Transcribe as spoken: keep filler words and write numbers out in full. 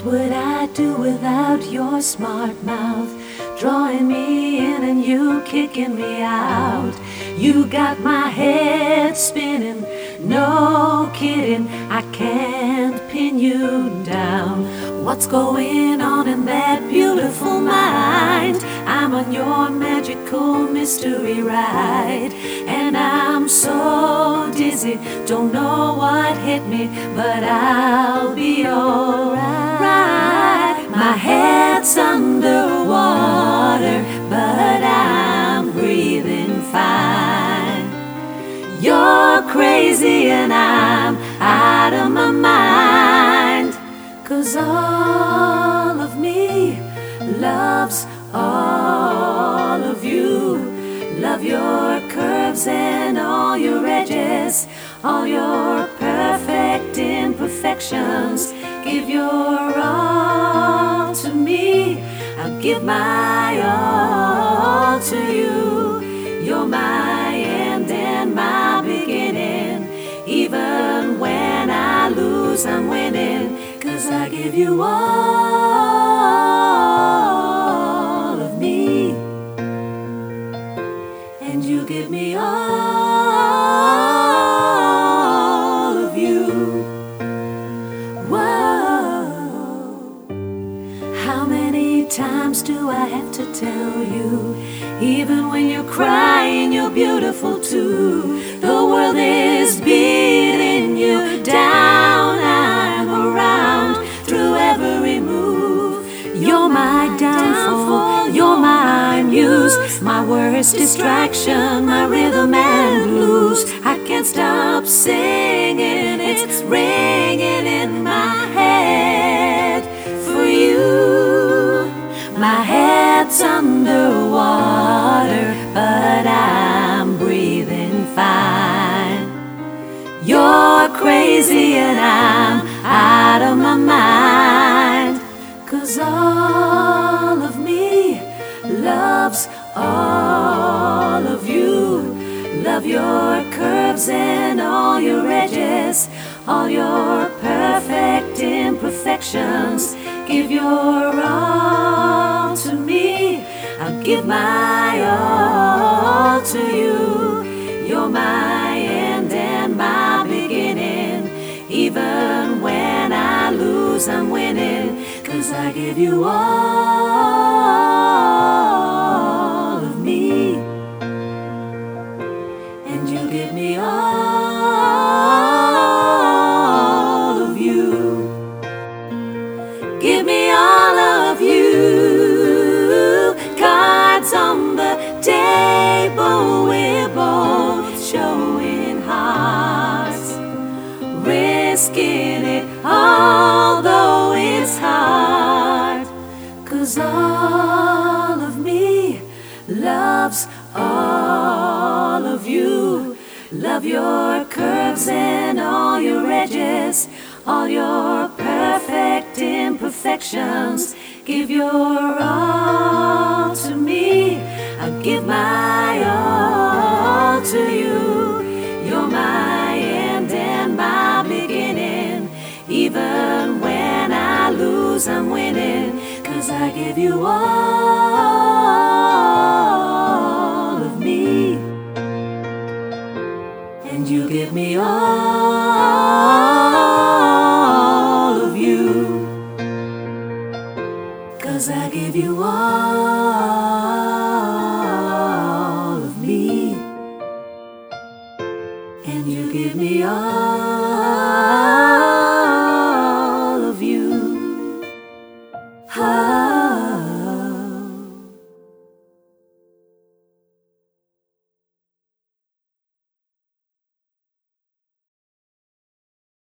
would I do without your smart mouth? Drawing me in and you kicking me out. You got my head spinning, no kidding, I can't pin you down. What's going on in that beautiful mind? I'm on your magical mystery ride, and I'm so dizzy, don't know what hit me, but I'll be alright. My head's underwater, but I'm breathing fine. You're crazy and I'm out of my mind, 'cause all of me loves all of you. Love your curves and all your edges, all your perfect imperfections. Give your all to me, I'll give my all to you. You're my end and my beginning. Even when I lose, I'm winning, 'cause I give you all of me, and you give me all of you. Whoa. How many times do I have to tell you? Even when you're crying, you're beautiful too. The world is beating you down. I'm around through every move. You're my downfall, you're my muse, my worst distraction, my rhythm and blues. I can't stop singing, it's ringing in my head for you. My head's underwater, but I'm breathing fine. You're crazy and I'm out of my mind, 'cause all of me loves all of you. Love your curves and all your edges, all your perfect imperfections. Give your all to me, I'll give my all to you. You're my end and my beginning. Even when I lose, I'm winning, 'cause I give you all of me, and you give me all of you. Give me all of you. Cards on the table, we're both showing hearts, risking it although it's hard, 'cause all of me loves all of you. Love your curves and all your edges, all your perfect imperfections. Give your all to me, I'll give my all to you. You're my end and my beginning. Even when I lose, I'm winning, 'cause I give you all of me, and you give me all of you, 'cause I give you all of me, and you give me all